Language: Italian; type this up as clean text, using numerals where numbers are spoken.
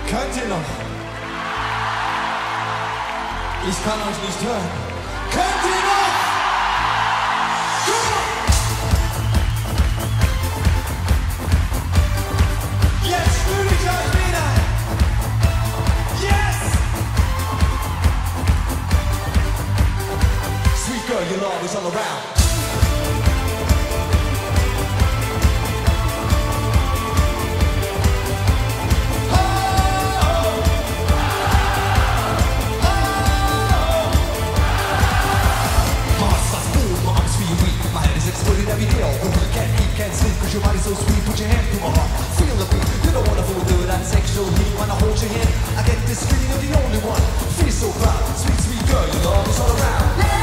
Könnt ihr noch? Ich kann euch nicht hören. Könnt ihr noch? Jetzt fühle ich euch wieder. Yes! Sweet girl, your love is all around. Every day, you can't eat, can't sleep, cause your body's so sweet. Put your hand through my heart, feel the beat. You don't wanna fool through that sexual heat. When I hold your hand, I get this feeling you're the only one. Feel so proud, sweet, sweet girl, your love is all around.